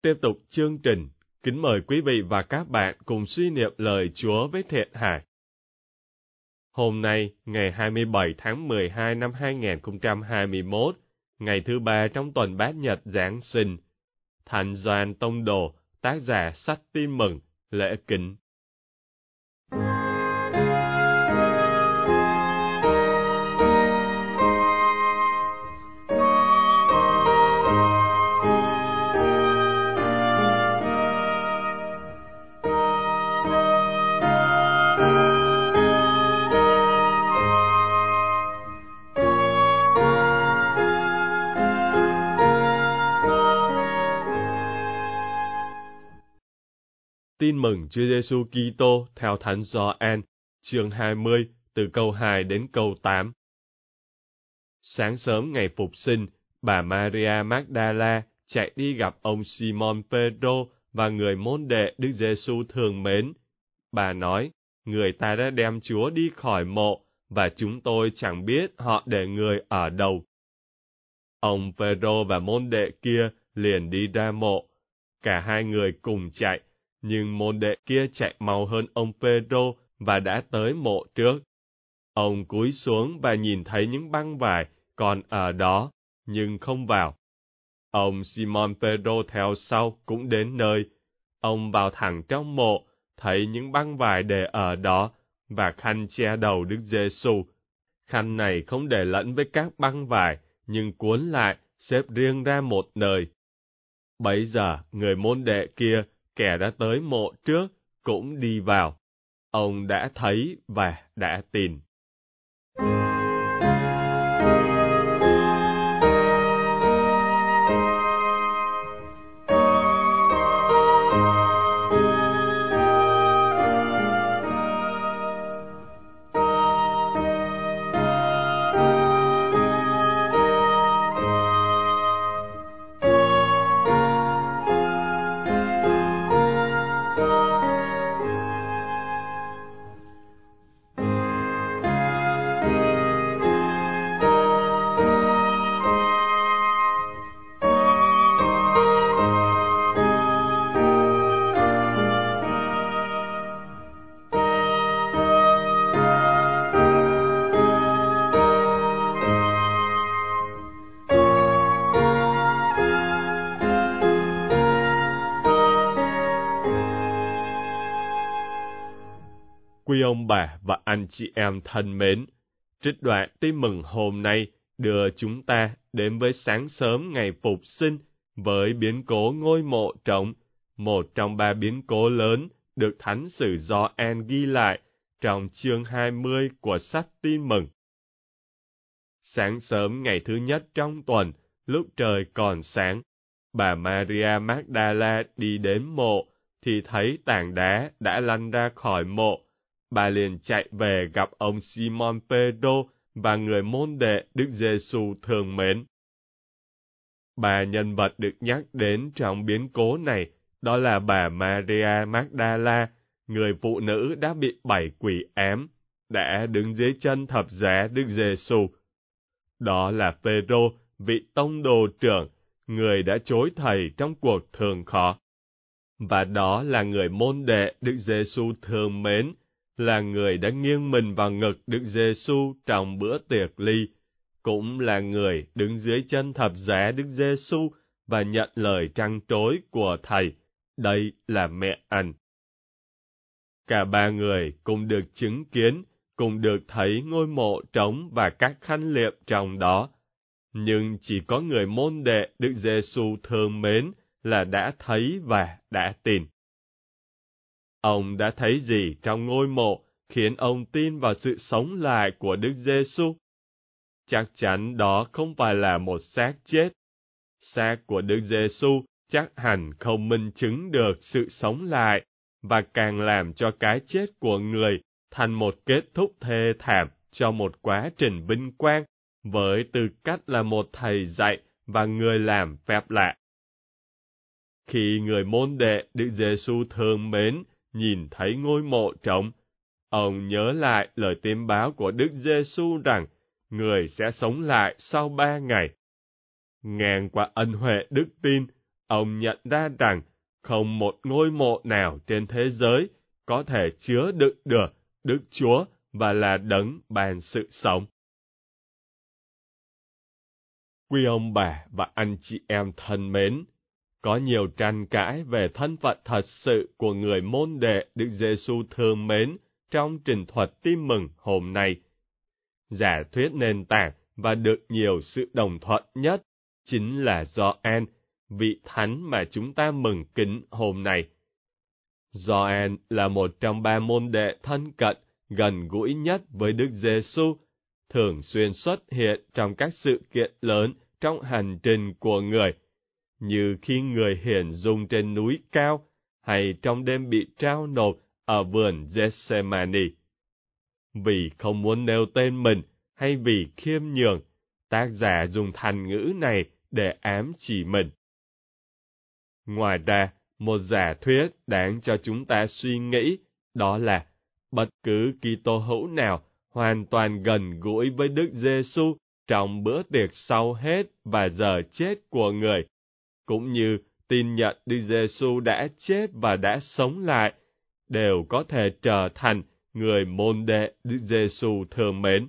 Tiếp tục chương trình, kính mời quý vị và các bạn cùng suy niệm lời Chúa với Thiện Hải. Hôm nay, ngày 27 tháng 12 năm 2021, ngày thứ ba trong tuần Bát Nhật Giáng sinh, Thánh Gioan Tông Đồ, tác giả sách Tin Mừng, lễ kính. Tin mừng Chúa Giêsu Kitô theo Thánh Gioan, chương 20, từ câu 2 đến câu 8. Sáng sớm ngày Phục sinh, bà Maria Magdala chạy đi gặp ông Simon Pedro và người môn đệ Đức Giêsu thương mến. Bà nói, người ta đã đem Chúa đi khỏi mộ, và chúng tôi chẳng biết họ để người ở đâu. Ông Pedro và môn đệ kia liền đi ra mộ. Cả hai người cùng chạy, nhưng môn đệ kia chạy mau hơn ông Pedro và đã tới mộ trước. Ông cúi xuống và nhìn thấy những băng vải còn ở đó, nhưng không vào. Ông Simon Pedro theo sau cũng đến nơi. Ông vào thẳng trong mộ, thấy những băng vải để ở đó, và khăn che đầu Đức Giêsu. Khăn này không để lẫn với các băng vải, nhưng cuốn lại, xếp riêng ra một nơi. Bấy giờ, người môn đệ kia, kẻ đã tới mộ trước, cũng đi vào. Ông đã thấy và đã tin. Quý ông bà và anh chị em thân mến, trích đoạn Tin Mừng hôm nay đưa chúng ta đến với sáng sớm ngày Phục sinh với biến cố ngôi mộ trống, một trong ba biến cố lớn được Thánh sử Gioan ghi lại trong chương 20 của sách Tin Mừng. Sáng sớm ngày thứ nhất trong tuần, lúc trời còn sáng, bà Maria Magdala đi đến mộ thì thấy tảng đá đã lăn ra khỏi mộ. Bà liền chạy về gặp ông Simon Pedro và người môn đệ Đức Giêsu thương mến. Ba nhân vật được nhắc đến trong biến cố này đó là bà Maria Magdala, người phụ nữ đã bị 7 quỷ ám, đã đứng dưới chân thập giá Đức Giêsu. Đó là Pedro, vị tông đồ trưởng, người đã chối thầy trong cuộc thường khó. Và đó là người môn đệ Đức Giêsu thương mến, là người đã nghiêng mình vào ngực Đức Giêsu trong bữa tiệc ly, cũng là người đứng dưới chân thập giá Đức Giêsu và nhận lời trăn trối của thầy, đây là mẹ anh. Cả ba người cùng được chứng kiến, cùng được thấy ngôi mộ trống và các khăn liệm trong đó. Nhưng chỉ có người môn đệ Đức Giêsu thương mến là đã thấy và đã tin. Ông đã thấy gì trong ngôi mộ khiến ông tin vào sự sống lại của Đức Giêsu? Chắc chắn đó không phải là một xác chết. Xác của Đức Giêsu chắc hẳn không minh chứng được sự sống lại, và càng làm cho cái chết của người thành một kết thúc thê thảm cho một quá trình vinh quang, với tư cách là một thầy dạy và người làm phép lạ. Khi người môn đệ Đức Giêsu thương mến nhìn thấy ngôi mộ trống, ông nhớ lại lời tiên báo của Đức Giêsu rằng người sẽ sống lại sau 3 ngày. Ngang qua ân huệ đức tin, ông nhận ra rằng không một ngôi mộ nào trên thế giới có thể chứa đựng được Đức Chúa và là đấng ban sự sống. Quý ông bà và anh chị em thân mến, có nhiều tranh cãi về thân phận thật sự của người môn đệ Đức Giêsu thương mến trong trình thuật tin mừng hôm nay. Giả thuyết nền tảng và được nhiều sự đồng thuận nhất chính là Gioan, vị thánh mà chúng ta mừng kính hôm nay. Gioan là một trong 3 môn đệ thân cận, gần gũi nhất với Đức Giêsu, thường xuyên xuất hiện trong các sự kiện lớn trong hành trình của người, như khi người hiển dung trên núi cao, hay trong đêm bị trao nộp ở vườn Gethsemane. Vì không muốn nêu tên mình hay vì khiêm nhường, tác giả dùng thành ngữ này để ám chỉ mình. Ngoài ra, một giả thuyết đáng cho chúng ta suy nghĩ, đó là bất cứ Kitô hữu nào hoàn toàn gần gũi với Đức Giêsu trong bữa tiệc sau hết và giờ chết của người, cũng như tin nhận Đức Giêsu đã chết và đã sống lại, đều có thể trở thành người môn đệ Đức Giêsu thương mến.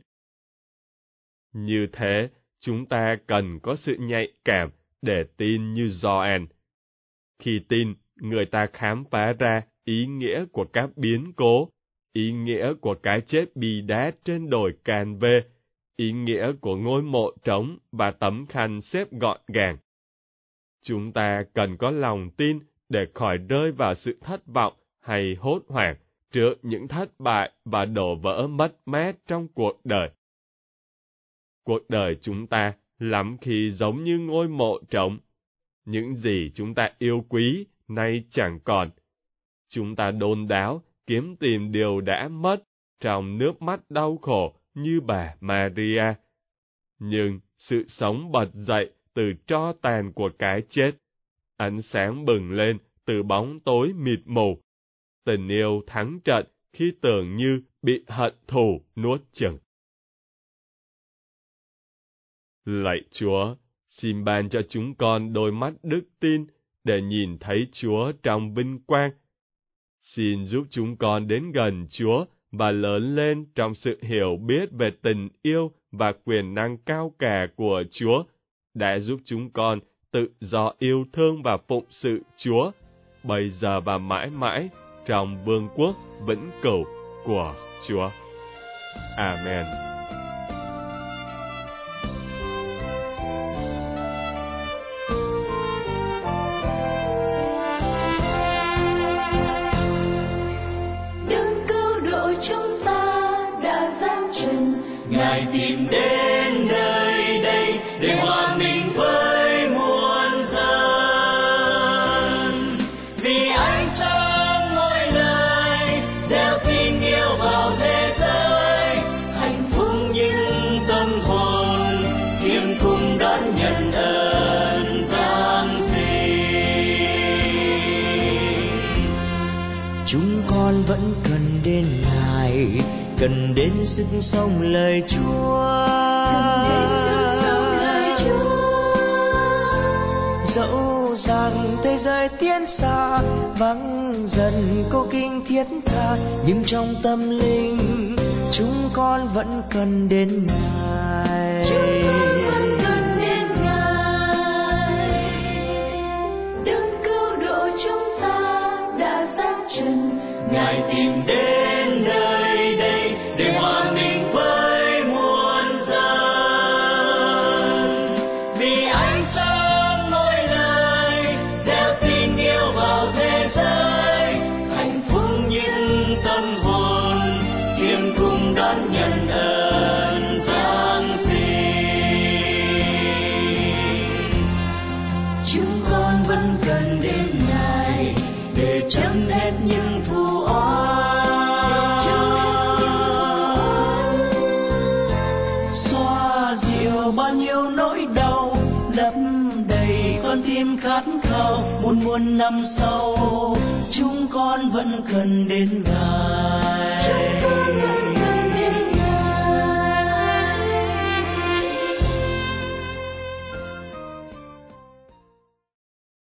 Như thế, chúng ta cần có sự nhạy cảm để tin như Gioan. Khi tin, người ta khám phá ra ý nghĩa của các biến cố, ý nghĩa của cái chết bi đát trên đồi Can Vê, ý nghĩa của ngôi mộ trống và tấm khăn xếp gọn gàng. Chúng ta cần có lòng tin để khỏi rơi vào sự thất vọng hay hốt hoảng trước những thất bại và đổ vỡ mất mát trong cuộc đời. Cuộc đời chúng ta lắm khi giống như ngôi mộ trống. Những gì chúng ta yêu quý nay chẳng còn. Chúng ta đôn đáo kiếm tìm điều đã mất trong nước mắt đau khổ như bà Maria. Nhưng sự sống bật dậy từ tro tàn của cái chết, ánh sáng bừng lên từ bóng tối mịt mù, tình yêu thắng trận khi tưởng như bị hận thù nuốt chửng. Lạy Chúa, xin ban cho chúng con đôi mắt đức tin để nhìn thấy Chúa trong vinh quang. Xin giúp chúng con đến gần Chúa và lớn lên trong sự hiểu biết về tình yêu và quyền năng cao cả của Chúa, đã giúp chúng con tự do yêu thương và phụng sự Chúa, bây giờ và mãi mãi, trong vương quốc vĩnh cửu của Chúa. Amen. Ngài tìm đến nơi đây để hòa mình với muôn dân, vì ánh sáng mỗi lời gieo tin yêu vào thế giới, hạnh phúc những tâm hồn thiêm cùng đón nhận ơn Giáng sinh. Chúng con vẫn cần đến Ngài, cần đến sức sống lời Chúa. Dẫu rằng thế giới tiến xa, vắng dần câu kinh thiết tha, nhưng trong tâm linh chúng con vẫn cần đến Ngài. Đấng cứu độ chúng ta đã giáng trần, Ngài tìm đến nơi đây để hòa mình với muôn dân, vì ánh sáng mỗi lời gieo tin yêu vào thế giới, hạnh phúc những tâm hồn thiêm cùng đón nhận ơn Giáng sinh. Chúng con vẫn cần đến Ngài để chấm hết những thù oán, bao nhiêu nỗi đau lấp đầy con tim khát khao. Muôn năm sau chúng con vẫn cần đến Ngài.